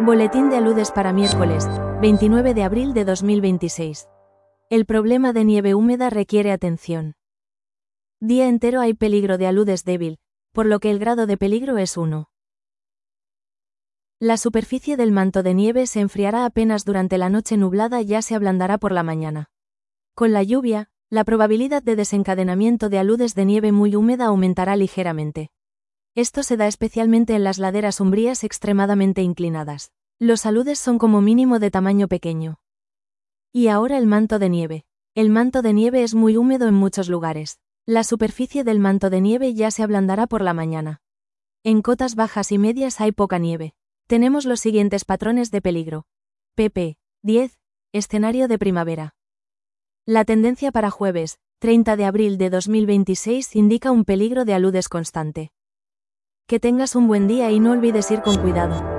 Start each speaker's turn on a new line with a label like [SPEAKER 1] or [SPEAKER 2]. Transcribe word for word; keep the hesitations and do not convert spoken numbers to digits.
[SPEAKER 1] Boletín de aludes para miércoles, veintinueve de abril de dos mil veintiséis. El problema de nieve húmeda requiere atención. Día entero hay peligro de aludes débil, por lo que el grado de peligro es uno. La superficie del manto de nieve se enfriará apenas durante la noche nublada y ya se ablandará por la mañana. Con la lluvia, la probabilidad de desencadenamiento de aludes de nieve muy húmeda aumentará ligeramente. Esto se da especialmente en las laderas umbrías extremadamente inclinadas. Los aludes son como mínimo de tamaño pequeño. Y ahora el manto de nieve. El manto de nieve es muy húmedo en muchos lugares. La superficie del manto de nieve ya se ablandará por la mañana. En cotas bajas y medias hay poca nieve. Tenemos los siguientes patrones de peligro. pp. diez. Escenario de primavera. La tendencia para jueves, treinta de abril de dos mil veintiséis indica un peligro de aludes constante. Que tengas un buen día y no olvides ir con cuidado.